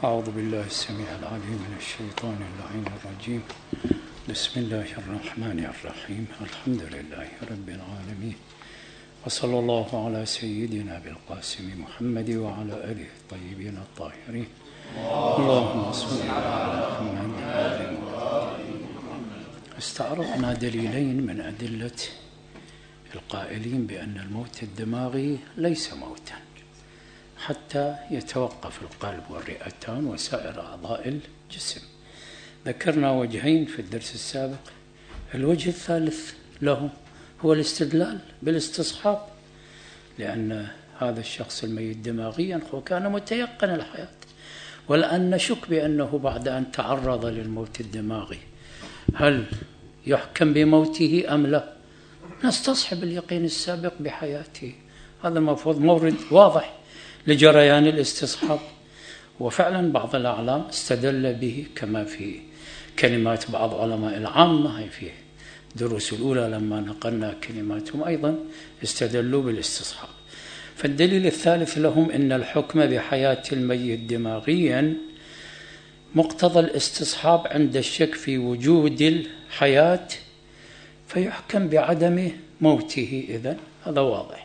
أعوذ بالله السميع العليم من الشيطان اللعين الرجيم. بسم الله الرحمن الرحيم. الحمد لله رب العالمين، وصلى الله على سيدنا بالقاسم محمد وعلى آله الطيبين الطاهرين. اللهم صل على محمد وعلى آل محمد. استعرضنا دليلين من أدلة القائلين بأن الموت الدماغي ليس موتا حتى يتوقف القلب والرئتان وسائر أعضاء الجسم. ذكرنا وجهين في الدرس السابق. الوجه الثالث له هو الاستدلال بالاستصحاب، لأن هذا الشخص الميت دماغيا كان متيقن الحياة، والآن نشك بأنه بعد أن تعرض للموت الدماغي هل يحكم بموته أم لا؟ نستصحب اليقين السابق بحياته. هذا المفروض مورد واضح لجريان الاستصحاب، وفعلا بعض الأعلام استدل به كما في كلمات بعض علماء العامة. هي في دروس الأولى لما نقلنا كلماتهم أيضا استدلوا بالاستصحاب. فالدليل الثالث لهم أن الحكم بحياة الميت دماغيا مقتضى الاستصحاب عند الشك في وجود الحياة، فيحكم بعدم موته. إذن هذا واضح.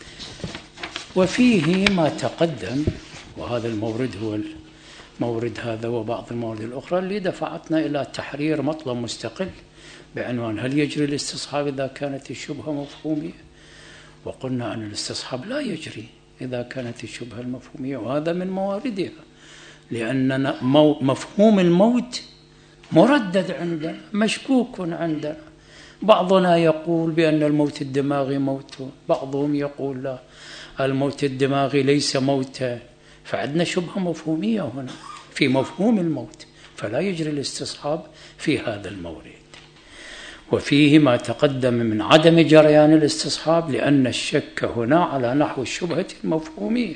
وفيه ما تقدم، وهذا المورد هو المورد هذا وبعض الموارد الأخرى اللي دفعتنا إلى تحرير مطلب مستقل بعنوان هل يجري الاستصحاب إذا كانت الشبهة مفهومية؟ وقلنا أن الاستصحاب لا يجري إذا كانت الشبهة المفهومية، وهذا من مواردها، لأننا مفهوم الموت مردد عندنا، مشكوك عندنا. بعضنا يقول بأن الموت الدماغي موت، بعضهم يقول لا، الموت الدماغي ليس موتا. فعندنا شبهة مفهومية هنا في مفهوم الموت، فلا يجري الاستصحاب في هذا المورد. وفيه ما تقدم من عدم جريان الاستصحاب، لأن الشك هنا على نحو الشبهة المفهومية،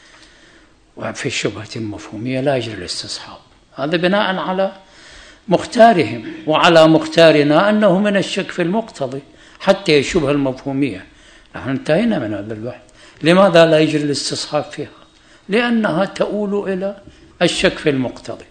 وفي الشبهة المفهومية لا يجري الاستصحاب. هذا بناء على مختارهم، وعلى مختارنا أنه من الشك في المقتضي حتى الشبهة المفهومية. نحن انتهينا من هذا البحث. لماذا لا يجري الاستصحاب فيها؟ لأنها تؤول إلى الشك في المقتضي.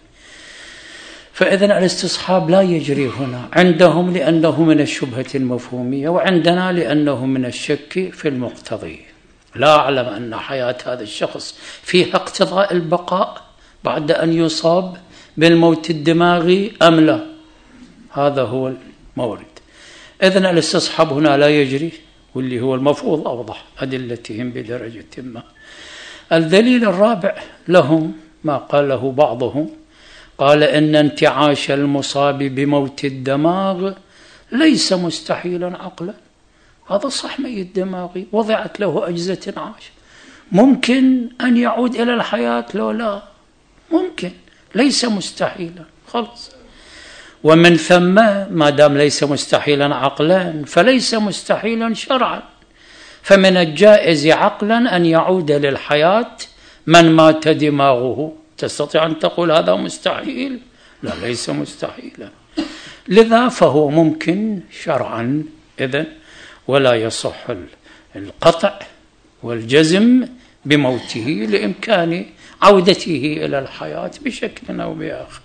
فإذن الاستصحاب لا يجري هنا عندهم لأنه من الشبهة المفهومية، وعندنا لأنه من الشك في المقتضي. لا أعلم أن حياة هذا الشخص فيها اقتضاء البقاء بعد أن يصاب بالموت الدماغي أم لا. هذا هو المورد. إذن الاستصحاب هنا لا يجري، واللي هو المفروض أوضح أدلتهم بدرجة ما. الدليل الرابع لهم ما قاله بعضهم، قال إن انتعاش المصاب بموت الدماغ ليس مستحيلا عقلا. هذا صح، ميت دماغي وضعت له أجهزة انعاش، ممكن أن يعود إلى الحياة لو لا، ممكن، ليس مستحيلا خلص. ومن ثم ما دام ليس مستحيلا عقلا فليس مستحيلا شرعا، فمن الجائز عقلا أن يعود للحياة من مات دماغه. تستطيع أن تقول هذا مستحيل؟ لا، ليس مستحيلا. لذا فهو ممكن شرعا إذن، ولا يصح القطع والجزم بموته لإمكان عودته إلى الحياة بشكل أو بآخر.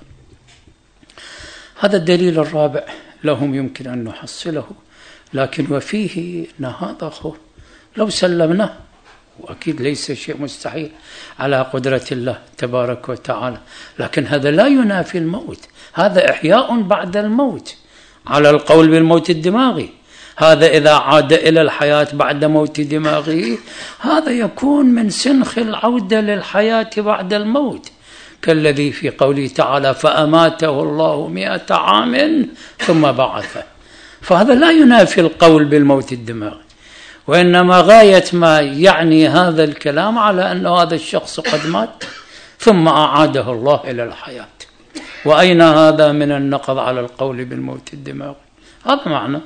هذا الدليل الرابع لهم يمكن أن نحصله. لكن وفيه أن هذا لو سلمناه، وأكيد ليس شيء مستحيل على قدرة الله تبارك وتعالى، لكن هذا لا ينافي الموت. هذا إحياء بعد الموت على القول بالموت الدماغي. هذا إذا عاد إلى الحياة بعد موت دماغه، هذا يكون من سنخ العودة للحياة بعد الموت، كالذي في قوله تعالى فأماته الله 100 عام ثم بعثه. فهذا لا ينافي القول بالموت الدماغي، وإنما غاية ما يعني هذا الكلام على أن هذا الشخص قد مات ثم أعاده الله إلى الحياة. وأين هذا من النقض على القول بالموت الدماغي؟ هذا معنى.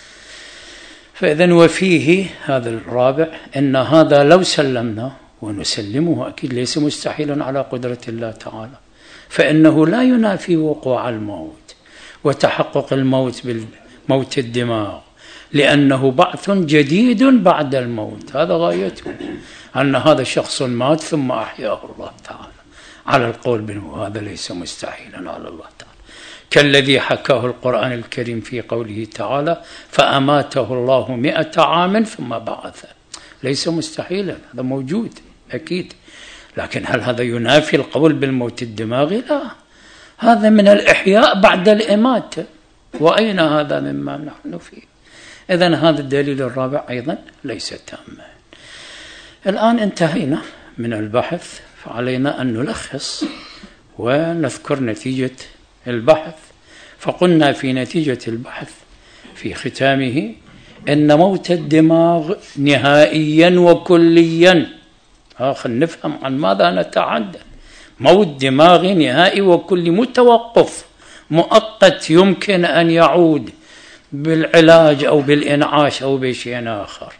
فإذن وفيه هذا الرابع أن هذا لو سلمنا، ونسلمه أكيد ليس مستحيلا على قدرة الله تعالى، فإنه لا ينافي وقوع الموت وتحقق الموت بالموت الدماغ، لأنه بعث جديد بعد الموت. هذا غايته. أن هذا شخص مات ثم أحياه الله تعالى على القول بأنه هذا ليس مستحيلا على الله تعالى، كالذي حكاه القرآن الكريم في قوله تعالى فأماته الله 100 عام ثم بعثه. ليس مستحيلا، هذا موجود أكيد، لكن هل هذا ينافي القول بالموت الدماغي؟ لا، هذا من الإحياء بعد الإماتة، وأين هذا مما نحن فيه؟ إذن هذا الدليل الرابع أيضا ليس تاما. الآن انتهينا من البحث، فعلينا أن نلخص ونذكر نتيجة البحث. فقلنا في نتيجة البحث في ختامه إن موت الدماغ نهائيا وكليا، خلينا نفهم عن ماذا نتحدث. موت دماغي نهائي وكلي، متوقف مؤقت يمكن أن يعود بالعلاج أو بالإنعاش أو بشيء آخر.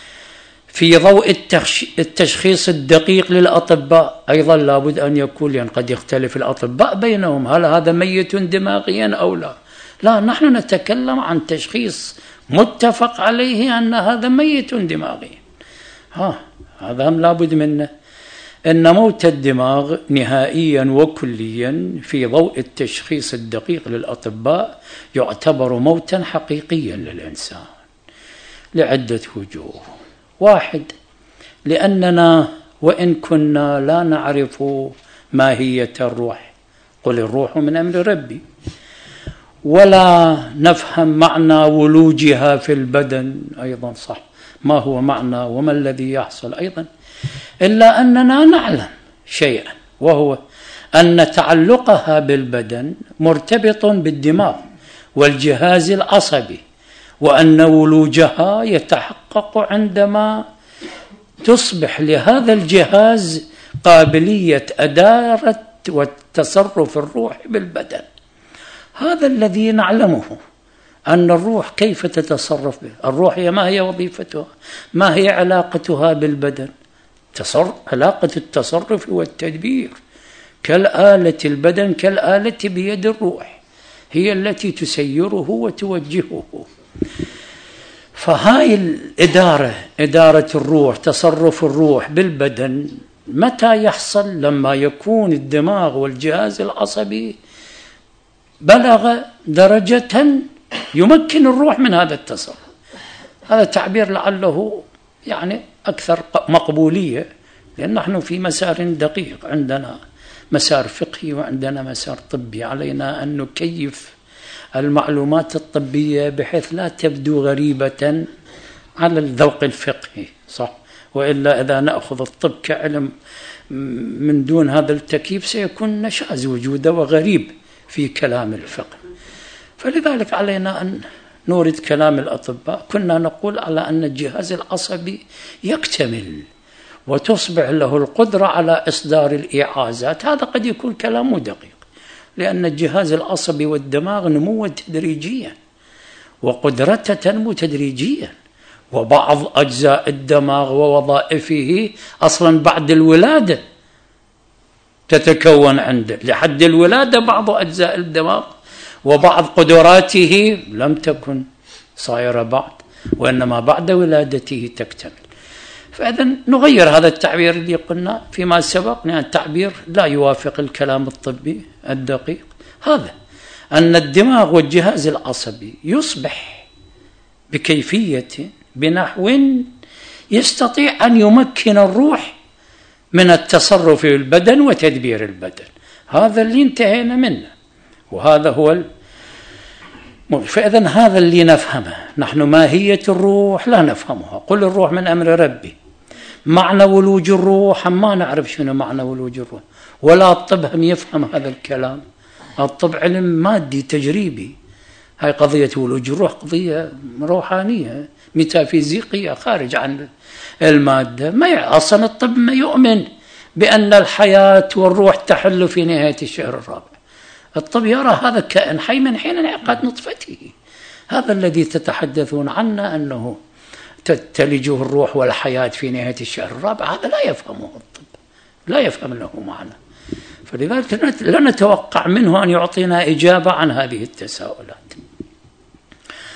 في ضوء التشخيص الدقيق للأطباء أيضا لابد أن يكون، لأن قد يختلف الأطباء بينهم هل هذا ميت دماغيا أو لا. لا، نحن نتكلم عن تشخيص متفق عليه أن هذا ميت دماغيا، هذا لابد منه. إن موت الدماغ نهائيا وكليا في ضوء التشخيص الدقيق للأطباء يعتبر موتا حقيقيا للإنسان لعدة وجوه. 1، لأننا وإن كنا لا نعرف ماهية الروح، قل الروح من أمر ربي، ولا نفهم معنى ولوجها في البدن أيضا، صح، ما هو معنى وما الذي يحصل أيضا، إلا أننا نعلم شيئا، وهو أن تعلقها بالبدن مرتبط بالدماغ والجهاز العصبي، وأن ولوجها يتحقق عندما تصبح لهذا الجهاز قابلية إدارة والتصرف الروح بالبدن. هذا الذي نعلمه، أن الروح كيف تتصرف به. الروح ما هي وظيفتها؟ ما هي علاقتها بالبدن؟ علاقة التصرف والتدبير، كالآلة البدن كالآلة بيد الروح، هي التي تسيره وتوجهه. فهاي الإدارة، إدارة الروح، تصرف الروح بالبدن، متى يحصل؟ لما يكون الدماغ والجهاز العصبي بلغ درجة يمكن الروح من هذا التصرف. هذا تعبير لعله يعني أكثر مقبولية، لأن نحن في مسار دقيق، عندنا مسار فقهي وعندنا مسار طبي، علينا أن نكيف المعلومات الطبية بحيث لا تبدو غريبة على الذوق الفقهي، صح؟ وإلا إذا نأخذ الطب كعلم من دون هذا التكييف سيكون نشاز وجوده وغريب في كلام الفقه. فلذلك علينا أن نورد كلام الأطباء. كنا نقول على أن الجهاز العصبي يكتمل وتصبح له القدرة على إصدار الإعازات. هذا قد يكون كلامه دقيق، لأن الجهاز العصبي والدماغ نموا تدريجيا وقدرته تنمو تدريجيا، وبعض أجزاء الدماغ ووظائفه أصلا بعد الولادة تتكون عنده. لحد الولادة بعض أجزاء الدماغ وبعض قدراته لم تكن صايرة بعد، وإنما بعد ولادته تكتمل. فإذا نغير هذا التعبير اللي قلنا فيما سبق، لأن التعبير لا يوافق الكلام الطبي الدقيق. هذا أن الدماغ والجهاز العصبي يصبح بكيفية بنحو يستطيع أن يمكن الروح من التصرف في البدن وتدبير البدن. هذا اللي انتهينا منه، وهذا هو فإذا هذا اللي نفهمه نحن. ماهية الروح لا نفهمها، قل الروح من أمر ربي. معنى ولوج الروح ما نعرف شنو معنى ولوج الروح، ولا الطب هم يفهم هذا الكلام. الطب علم مادي تجريبي، هاي قضية ولوج الروح قضية روحانية ميتافيزيقية خارج عن المادة. ما أصلا الطب ما يؤمن بأن الحياة والروح تحل في نهاية الشهر الرابع. الطب يرى هذا كائن حي من حين انعقاد نطفته. هذا الذي تتحدثون عنه أنه تلجه الروح والحياة في نهاية الشهر الرابع، هذا لا يفهمه الطب، لا يفهم له معنى. فلذلك لا نتوقع منه أن يعطينا إجابة عن هذه التساؤلات.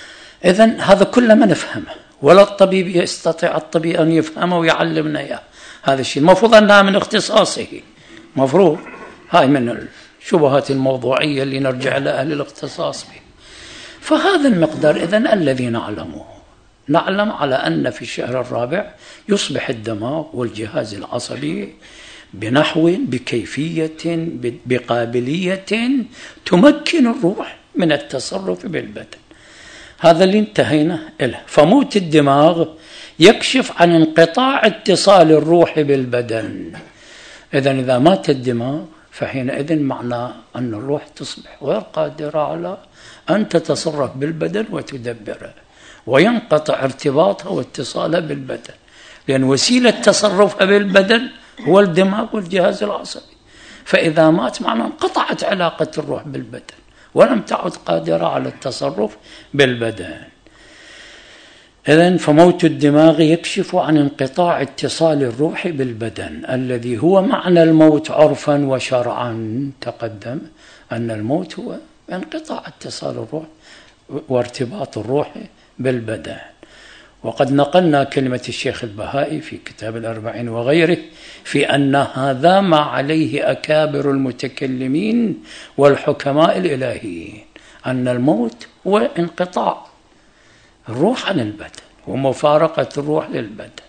إذن هذا كل ما نفهمه، ولا الطبيب يستطيع الطبيب أن يفهمه ويعلمنا إياه. هذا الشيء المفروض أنها من اختصاصه، مفروض. هاي من الشبهات الموضوعية اللي نرجع لأهل الاختصاص به. فهذا المقدار إذن الذي نعلمه، نعلم على أن في الشهر الرابع يصبح الدماغ والجهاز العصبي بنحو بكيفية بقابلية تمكن الروح من التصرف بالبدن. هذا اللي انتهينا له. فموت الدماغ يكشف عن انقطاع اتصال الروح بالبدن. إذن إذا مات الدماغ فحينئذ معناه أن الروح تصبح غير قادرة على أن تتصرف بالبدن وتدبره، وينقطع ارتباطها واتصالها بالبدن، لأن وسيلة تصرفها بالبدن هو الدماغ والجهاز العصبي. فإذا مات معناه انقطعت علاقة الروح بالبدن ولم تعد قادرة على التصرف بالبدن. إذن فموت الدماغ يكشف عن انقطاع اتصال الروح بالبدن الذي هو معنى الموت عرفا وشرعا. تقدم أن الموت هو انقطاع اتصال الروح وارتباط الروح بالبدن. وقد نقلنا كلمة الشيخ البهائي في كتاب الأربعين وغيره في أن هذا ما عليه أكابر المتكلمين والحكماء الإلهيين، أن الموت هو انقطاع الروح عن البدن ومفارقة الروح للبدن.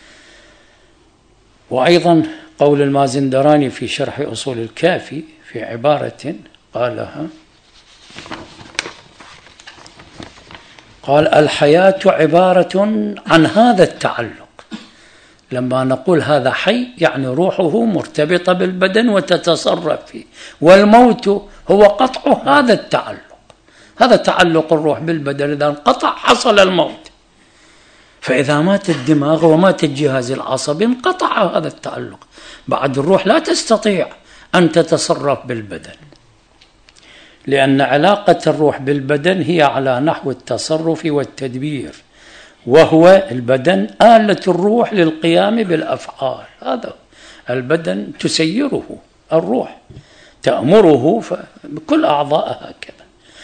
وأيضا قول المازندراني في شرح أصول الكافي في عبارة قالها، قال: الحياة عبارة عن هذا التعلق. لما نقول هذا حي يعني روحه مرتبطة بالبدن وتتصرف فيه، والموت هو قطع هذا التعلق. هذا تعلق الروح بالبدن إذا انقطع حصل الموت. فإذا مات الدماغ ومات الجهاز العصبي انقطع هذا التعلق، بعد الروح لا تستطيع أن تتصرف بالبدن، لأن علاقة الروح بالبدن هي على نحو التصرف والتدبير، وهو البدن آلة الروح للقيام بالأفعال. هذا البدن تسيره الروح، تأمره بكل أعضائها هكذا.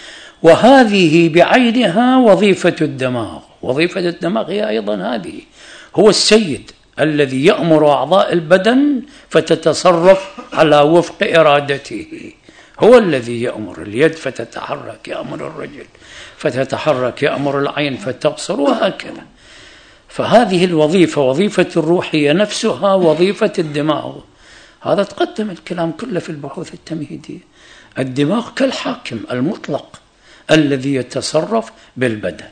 وهذه بعينها وظيفة الدماغ. وظيفة الدماغ هي أيضا هذه، هو السيد الذي يأمر أعضاء البدن فتتصرف على وفق إرادته. هو الذي يأمر اليد فتتحرك، يأمر الرجل فتتحرك، يأمر العين فتبصر، وهكذا. فهذه الوظيفة، وظيفة الروح، هي نفسها وظيفة الدماغ. هذا تقدم الكلام كله في البحوث التمهيدية. الدماغ كالحاكم المطلق الذي يتصرف بالبدن،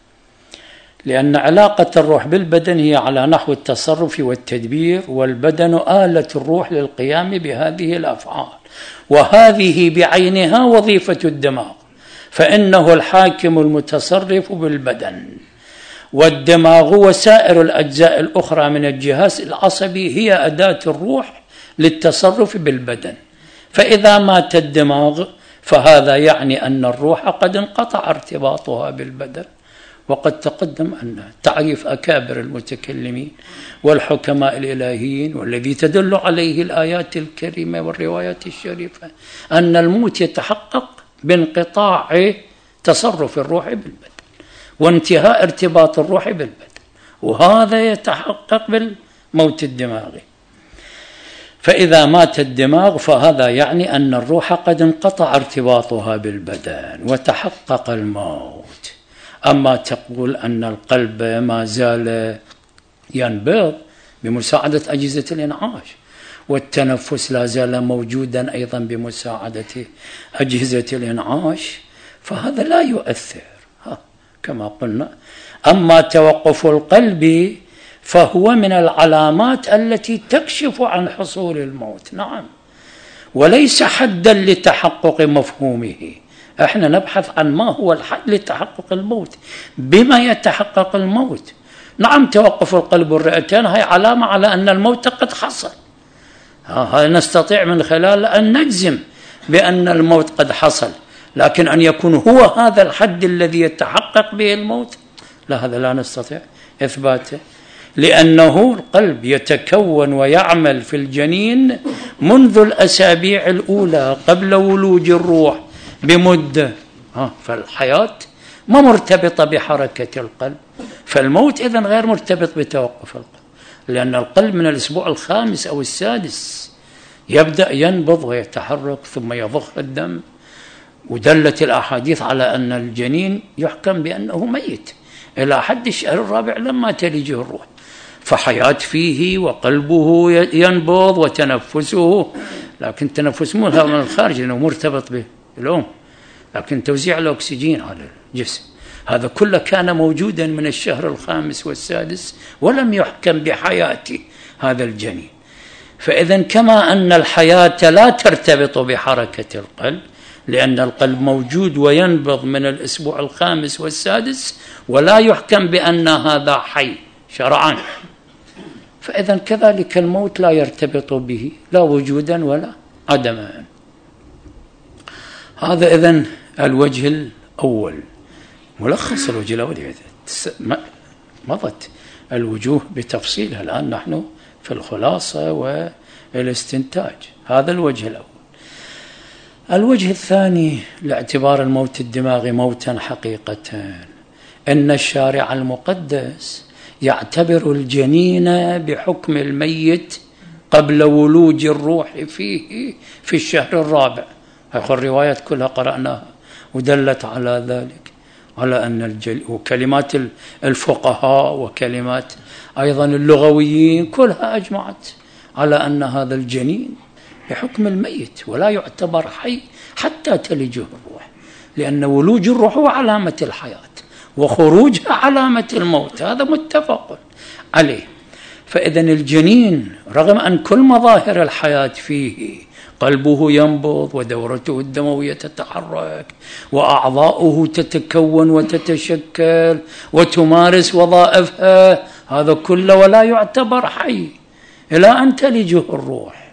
لأن علاقة الروح بالبدن هي على نحو التصرف والتدبير، والبدن آلة الروح للقيام بهذه الأفعال. وهذه بعينها وظيفة الدماغ، فإنه الحاكم المتصرف بالبدن. والدماغ وسائر الأجزاء الأخرى من الجهاز العصبي هي أداة الروح للتصرف بالبدن. فإذا مات الدماغ فهذا يعني أن الروح قد انقطع ارتباطها بالبدن. وقد تقدم أن تعريف أكابر المتكلمين والحكماء الإلهيين، والذي تدل عليه الآيات الكريمة والروايات الشريفة، أن الموت يتحقق بانقطاع تصرف الروح بالبدن وانتهاء ارتباط الروح بالبدن، وهذا يتحقق بالموت الدماغي. فإذا مات الدماغ فهذا يعني أن الروح قد انقطع ارتباطها بالبدن وتحقق الموت. أما تقول أن القلب ما زال ينبض بمساعدة أجهزة الإنعاش، والتنفس لا زال موجودا أيضا بمساعدة أجهزة الإنعاش، فهذا لا يؤثر كما قلنا. أما توقف القلب فهو من العلامات التي تكشف عن حصول الموت، نعم، وليس حدا لتحقق مفهومه. احنا نبحث عن ما هو الحد لتحقق الموت، بما يتحقق الموت. نعم، توقف القلب والرئتين هي علامة على أن الموت قد حصل، هذا نستطيع من خلال أن نجزم بأن الموت قد حصل، لكن أن يكون هو هذا الحد الذي يتحقق به الموت، لا، هذا لا نستطيع إثباته، لأنه القلب يتكون ويعمل في الجنين منذ الأسابيع الأولى قبل ولوج الروح بمدة. فالحياة ما مرتبطة بحركة القلب، فالموت إذن غير مرتبط بتوقف القلب. لأن القلب من الأسبوع الخامس أو السادس يبدأ ينبض ويتحرك ثم يضخ الدم، ودلت الأحاديث على أن الجنين يحكم بأنه ميت إلى حد الشهر الرابع لما تلجه الروح، فحياة فيه وقلبه ينبض وتنفسه، لكن تنفس مو من الخارج لأنه مرتبط بالأم، لكن توزيع الأكسجين على الجسم هذا كله كان موجودا من الشهر الخامس والسادس ولم يحكم بحياة هذا الجنين. فإذا كما أن الحياة لا ترتبط بحركة القلب لأن القلب موجود وينبض من الأسبوع الخامس والسادس ولا يحكم بأن هذا حي شرعا، فإذا كذلك الموت لا يرتبط به لا وجودا ولا عدما. هذا إذن الوجه الأول، ملخص الوجه الأول. مضت الوجوه بتفصيلها، الآن نحن في الخلاصة والاستنتاج. هذا الوجه الأول. الوجه الثاني لاعتبار الموت الدماغي موتا حقيقة، إن الشارع المقدس يعتبر الجنين بحكم الميت قبل ولوج الروح فيه في الشهر الرابع. الروايات كلها قرأناها ودلت على ذلك، على أن وكلمات الفقهاء وكلمات أيضا اللغويين كلها أجمعت على أن هذا الجنين بحكم الميت ولا يعتبر حي حتى تلجه الروح، لأن ولوج الروح هو علامة الحياة وخروجها علامة الموت، هذا متفق عليه. فإذا الجنين رغم أن كل مظاهر الحياة فيه، قلبه ينبض ودورته الدموية تتحرك وأعضاؤه تتكون وتتشكل وتمارس وظائفها، هذا كله ولا يعتبر حي إلى أن تلجه الروح.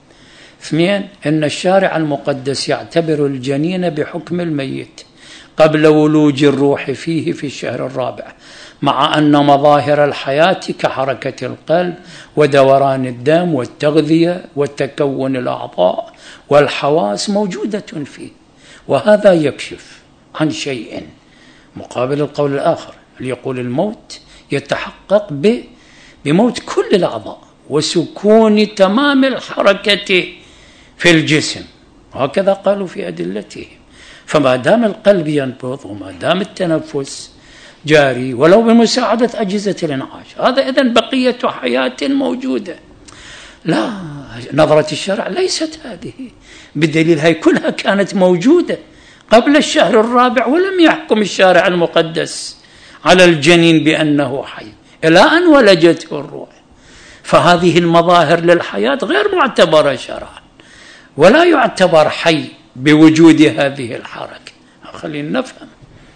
اثنين، إن الشارع المقدس يعتبر الجنين بحكم الميت قبل ولوج الروح فيه في الشهر الرابع، مع أن مظاهر الحياة كحركة القلب ودوران الدم والتغذية والتكون الأعضاء والحواس موجودة فيه، وهذا يكشف عن شيء مقابل القول الآخر اللي يقول الموت يتحقق بموت كل الأعضاء وسكون تمام الحركة في الجسم، وهكذا قالوا في أدلتهم. فما دام القلب ينبض وما دام التنفس جاري ولو بمساعدة أجهزة الإنعاش، هذا إذن بقية حياة موجودة. لا، نظرة الشرع ليست هذه، بالدليل هي كلها كانت موجودة قبل الشهر الرابع ولم يحكم الشارع المقدس على الجنين بأنه حي إلى أن ولجته الروح. فهذه المظاهر للحياة غير معتبرة شرعا ولا يعتبر حي بوجود هذه الحركة. خلينا نفهم.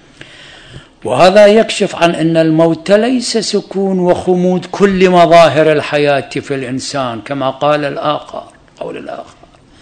وهذا يكشف عن أن الموت ليس سكون وخمود كل مظاهر الحياة في الإنسان كما قال قول الآخر،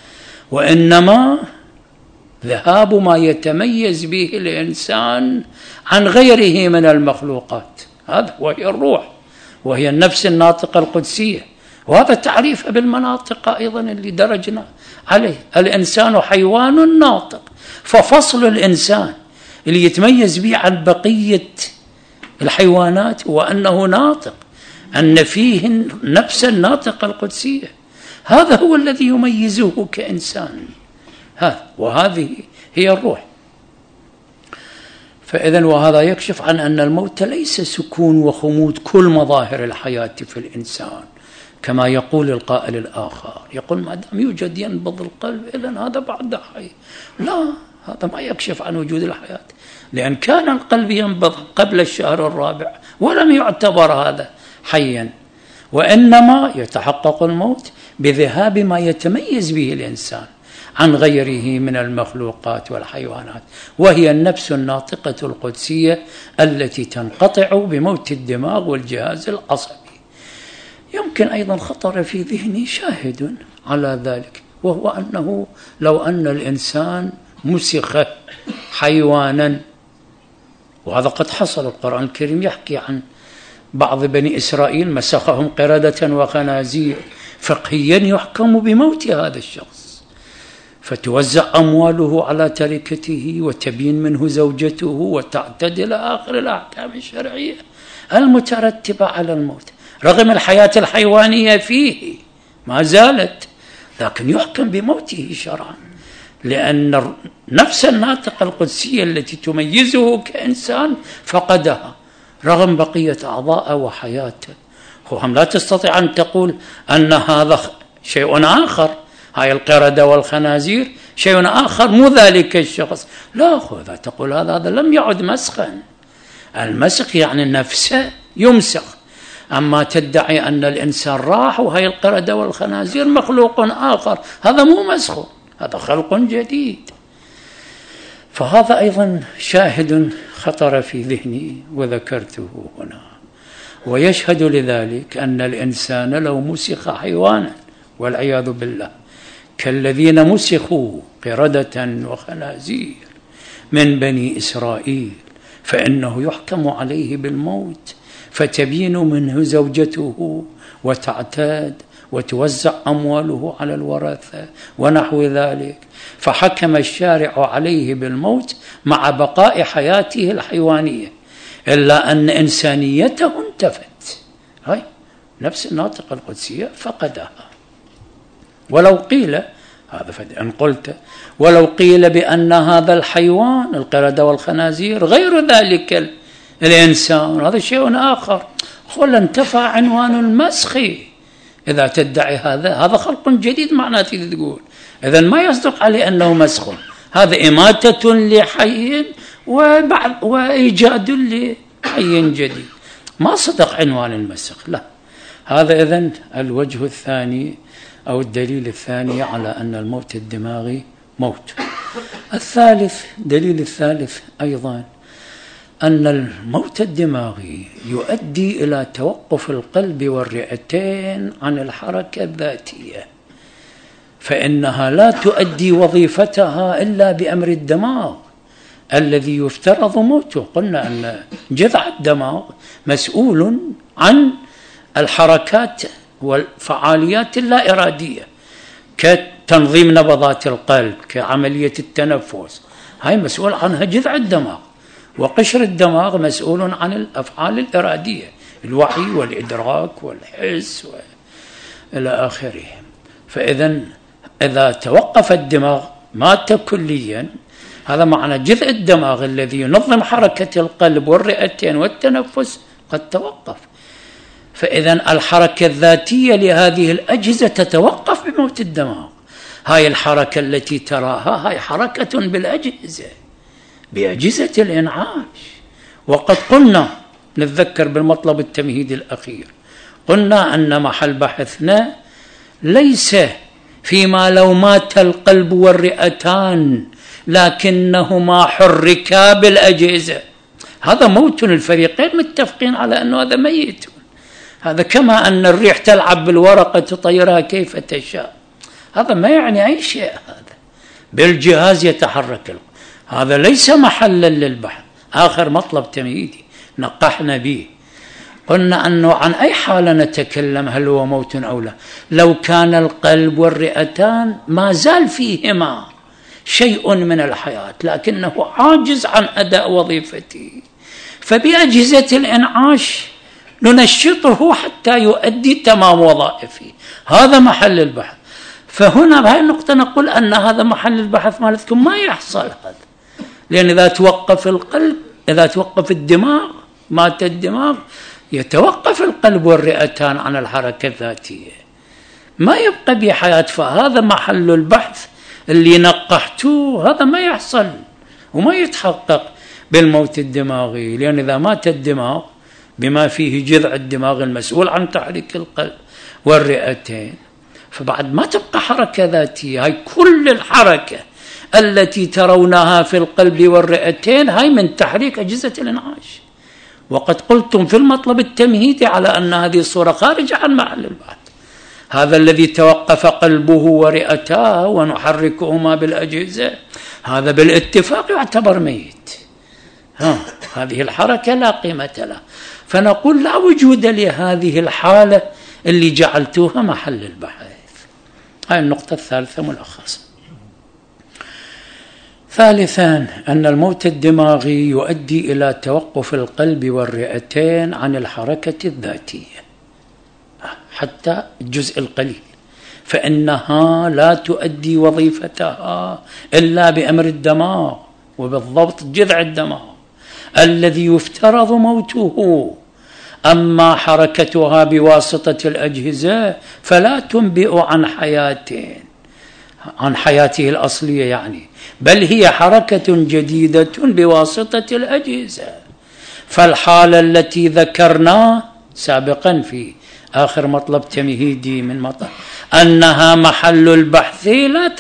وإنما ذهاب ما يتميز به الإنسان عن غيره من المخلوقات، هذا وهي الروح وهي النفس الناطقة القدسية، وهذا تعريفها بالمناطق أيضا اللي درجنا عليه. الإنسان حيوان ناطق، ففصل الإنسان اللي يتميز به عن بقية الحيوانات هو أنه ناطق، أن فيه نفس الناطقة القدسية، هذا هو الذي يميزه كإنسان، وهذه هي الروح. فإذن وهذا يكشف عن أن الموت ليس سكون وخمود كل مظاهر الحياة في الإنسان كما يقول القائل الآخر، يقول ما دام يوجد ينبض القلب إذن هذا بعد حي. لا، هذا ما يكشف عن وجود الحياة، لأن كان القلب ينبض قبل الشهر الرابع ولم يعتبر هذا حيا، وإنما يتحقق الموت بذهاب ما يتميز به الإنسان عن غيره من المخلوقات والحيوانات، وهي النفس الناطقة القدسية التي تنقطع بموت الدماغ والجهاز العصبي. يمكن أيضا خطر في ذهني شاهد على ذلك، وهو أنه لو أن الإنسان مسخ حيوانا، وهذا قد حصل، القرآن الكريم يحكي عن بعض بني إسرائيل مسخهم قردة وخنازير، فقهيا يحكم بموت هذا الشخص، فتوزع أمواله على تركته وتبين منه زوجته وتعتدل آخر الأحكام الشرعية المترتبة على الموت. رغم الحياة الحيوانية فيه ما زالت، لكن يحكم بموته شرعا، لأن نفس الناطقة القدسية التي تميزه كإنسان فقدها رغم بقية أعضائه وحياته. هم لا تستطيع أن تقول أن هذا شيء آخر، هاي القردة والخنازير شيء آخر مو ذلك الشخص، لا إذا تقول هذا لم يعد مسخا. المسخ يعني نفسه يمسخ، أما تدعي أن الإنسان راح وهي القردة والخنازير مخلوق آخر، هذا مو مسخ، هذا خلق جديد. فهذا أيضا شاهد خطر في ذهني وذكرته هنا. ويشهد لذلك أن الإنسان لو مسخ حيوانا والعياذ بالله كالذين مسخوا قردة وخنازير من بني إسرائيل فإنه يحكم عليه بالموت، فتبين منه زوجته وتعتاد وتوزع أمواله على الورثة ونحو ذلك، فحكم الشارع عليه بالموت مع بقاء حياته الحيوانية، إلا أن إنسانيته انتفت. هاي نفس الناطقة القدسية فقدها. ولو قيل هذا إن قلت ولو قيل بأن هذا الحيوان القردة والخنازير غير ذلك الإنسان، هذا شيء آخر، ولا انتفى عنوان المسخ. إذا تدعي هذا خلق جديد معناته تقول إذن ما يصدق عليه أنه مسخ، هذا إماتة لحي وإيجاد لحي جديد، ما صدق عنوان المسخ. لا، هذا إذن الوجه الثاني أو الدليل الثاني على أن الموت الدماغي موت. الثالث، دليل الثالث أيضا أن الموت الدماغي يؤدي إلى توقف القلب والرئتين عن الحركة الذاتية، فإنها لا تؤدي وظيفتها إلا بأمر الدماغ الذي يفترض موته. قلنا أن جذع الدماغ مسؤول عن الحركات والفعاليات اللا إرادية كتنظيم نبضات القلب، كعملية التنفس، هاي مسؤول عنها جذع الدماغ. وقشر الدماغ مسؤول عن الأفعال الإرادية، الوعي والإدراك والحس إلى آخره. إذا توقف الدماغ مات كليا، هذا معنى جذع الدماغ الذي ينظم حركة القلب والرئتين والتنفس قد توقف. فإذا الحركة الذاتية لهذه الأجهزة تتوقف بموت الدماغ. هاي الحركة التي تراها هاي حركة بالأجهزة، بأجهزة الإنعاش. وقد قلنا، نتذكر بالمطلب التمهيدي الأخير، قلنا أن محل بحثنا ليس فيما لو مات القلب والرئتان لكنهما حركا بالأجهزة، هذا موت. الفريقين متفقين على أنه هذا ميت. هذا كما أن الريح تلعب بالورقة تطيرها كيف تشاء، هذا ما يعني أي شيء، هذا بالجهاز يتحرك. هذا ليس محلا للبحث. آخر مطلب تمهيدي نقحنا به، قلنا أنه عن أي حالة نتكلم، هل هو موت أو لا؟ لو كان القلب والرئتان ما زال فيهما شيء من الحياة لكنه عاجز عن أداء وظيفته، فبأجهزة الإنعاش ننشطه حتى يؤدي تمام وظائفه. هذا محل البحث. فهنا بهذه النقطة نقول أن هذا محل البحث مالتكم ما يحصل هذا، لأن إذا توقف القلب، إذا توقف الدماغ، مات الدماغ، يتوقف القلب والرئتان عن الحركة الذاتية، ما يبقى بحياة. فهذا محل البحث اللي نقحته، هذا ما يحصل وما يتحقق بالموت الدماغي، لأن إذا مات الدماغ بما فيه جذع الدماغ المسؤول عن تحريك القلب والرئتين، فبعد ما تبقى حركة ذاتية. هاي كل الحركة التي ترونها في القلب والرئتين هاي من تحريك أجهزة الإنعاش. وقد قلتم في المطلب التمهيدي على أن هذه الصورة خارجة عن محل البحث. هذا الذي توقف قلبه ورئتاه ونحركهما بالأجهزة، هذا بالاتفاق يعتبر ميت. هذه الحركة لا قيمة لها. فنقول لا وجود لهذه الحالة اللي جعلتوها محل البحث. هاي النقطة الثالثة ملخصة. ثالثا، أن الموت الدماغي يؤدي إلى توقف القلب والرئتين عن الحركة الذاتية، حتى الجزء القليل، فإنها لا تؤدي وظيفتها إلا بأمر الدماغ، وبالضبط جذع الدماغ الذي يفترض موته. أما حركتها بواسطة الأجهزة فلا تنبئ عن حياته الأصلية يعني، بل هي حركة جديدة بواسطة الأجهزة. فالحالة التي ذكرنا سابقا في آخر مطلب تمهيدي من مطلب أنها محل البحث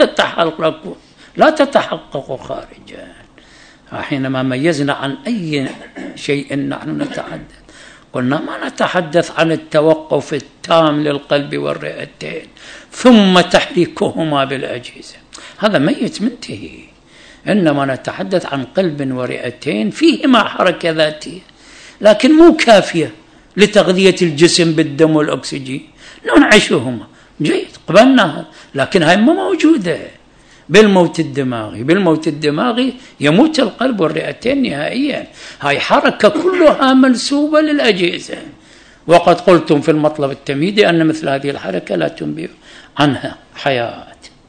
لا تتحقق خارجا. حينما ميزنا عن أي شيء نحن نتحدث قلنا ما نتحدث عن التوقف التام للقلب والرئتين ثم تحريكهما بالأجهزة، هذا ميت منتهي. إنما نتحدث عن قلب ورئتين فيهما حركة ذاتية لكن مو كافية لتغذية الجسم بالدم والأكسجين، ننعشهما جيد قبلناها، لكن هاي ما موجودة بالموت الدماغي. بالموت الدماغي يموت القلب والرئتين نهائيا، هاي حركة كلها منسوبة للأجهزة. وقد قلتم في المطلب التمهيدي أن مثل هذه الحركة لا تنبئ عنها حياة.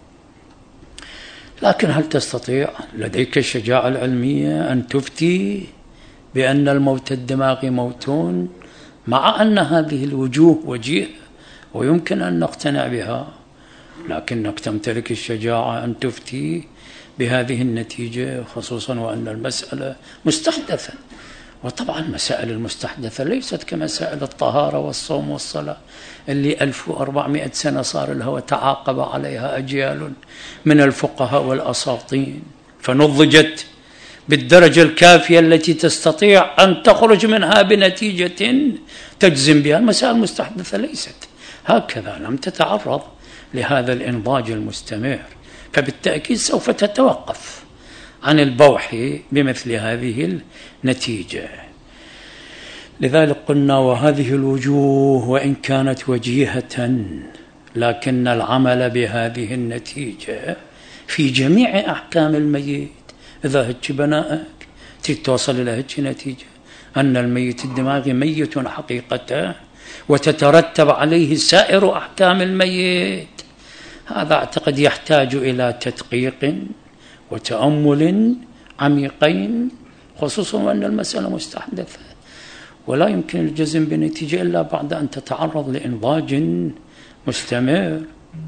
لكن هل تستطيع لديك الشجاعة العلمية أن تفتي بأن الموت الدماغي موتون مع أن هذه الوجوه وجيه ويمكن أن نقتنع بها، لكنك تمتلك الشجاعة أن تفتي بهذه النتيجة، خصوصا وأن المسألة مستحدثة؟ وطبعا المسائل المستحدثة ليست كمسائل الطهارة والصوم والصلاة اللي 1400 سنة صار لها وتعاقب عليها أجيال من الفقهاء والأساطين فنضجت بالدرجة الكافية التي تستطيع أن تخرج منها بنتيجة تجزم بها. المسائل المستحدثة ليست هكذا، لم تتعرض لهذا الإنضاج المستمر، فبالتأكيد سوف تتوقف عن البوح بمثل هذه النتيجة. لذلك قلنا وهذه الوجوه وإن كانت وجيهة لكن العمل بهذه النتيجة في جميع أحكام الميت. إذا هج بنائك توصل إلى هج نتيجة أن الميت الدماغي ميت حقيقة وتترتب عليه سائر أحكام الميت. هذا أعتقد يحتاج إلى تدقيق وتأمل عميقين، خصوصا وأن المسألة مستحدثة ولا يمكن الجزم بنتيجة إلا بعد أن تتعرض لإنضاج مستمر.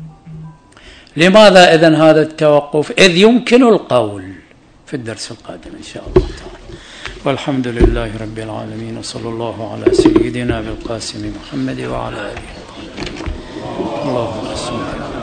لماذا إذن هذا التوقف؟ إذ يمكن القول في الدرس القادم إن شاء الله تعالى. والحمد لله رب العالمين، وصلى الله على سيدنا بالقاسم محمد وعلى آله. اللهم صل على